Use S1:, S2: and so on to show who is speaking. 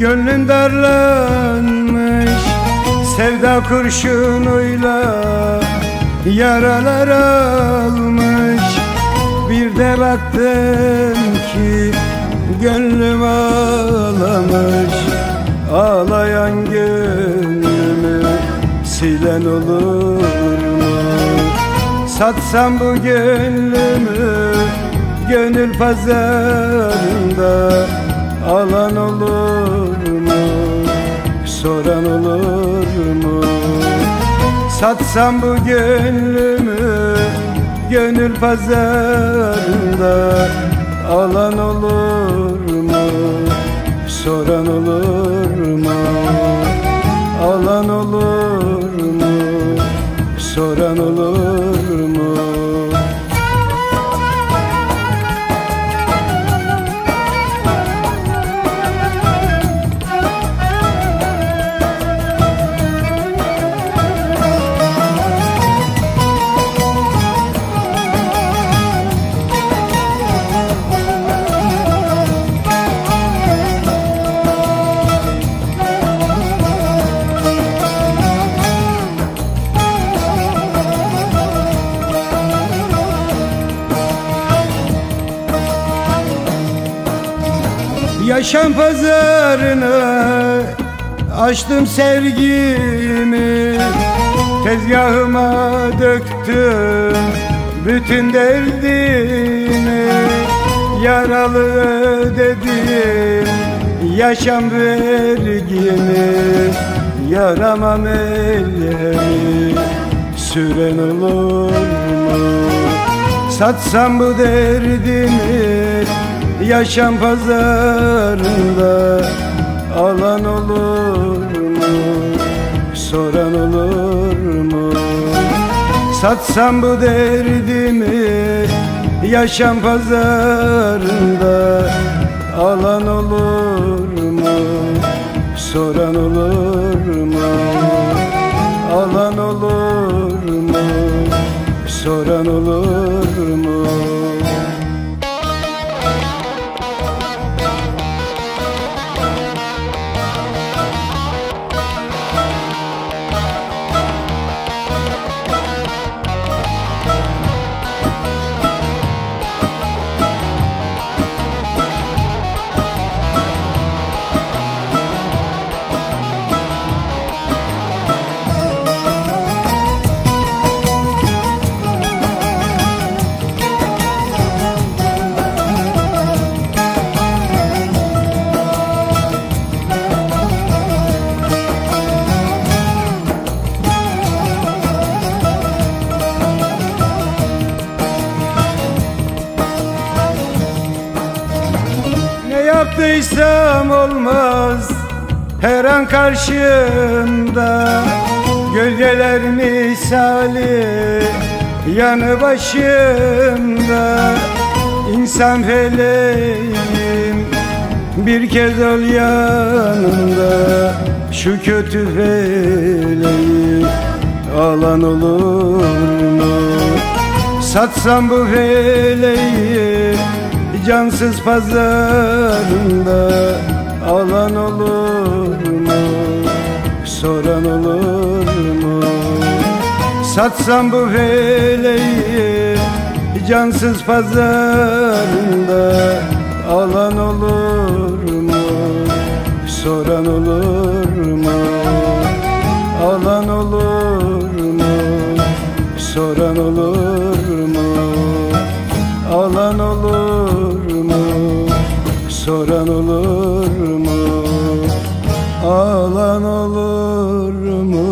S1: Gönlün darlanmış sevda kurşunuyla, yaralar almış. Bir de baktım ki gönlüm ağlamış. Ağlayan gönlümü silen olur mu? Satsam bu gönlümü gönül pazarında, alan olur mu? Soran olur mu? Satsam bu gönlümü gönül pazarında, alan olur mu? Soran olur mu? Alan olur mu? Soran olur mu? Yaşam pazarına açtım sevgimi, tezgahıma döktüm bütün derdimi. Yaralı ödedim yaşam vergimi, yarama ellerimi süren olur mu? Satsam bu derdimi yaşam pazarında, alan olur mu? Soran olur mu? Satsam bu derdimi yaşam pazarında, alan olur mu? Soran olur mu? Alan olur mu? Soran olur mu? Yaptıysam olmaz her an karşımda, gölgeler misali yanı başımda. İnsan feleğim bir kez ol yanımda, şu kötü feleği alan olur mu? Satsam bu feleği cansız pazarında, alan olur mu? Soran olur mu? Satsam bu feleği cansız pazarında, alan olur mu? Soran olur mu? Alan olur mu? Soran olur mu? Alan olur mu? Soran olur mu? Alan olur mu?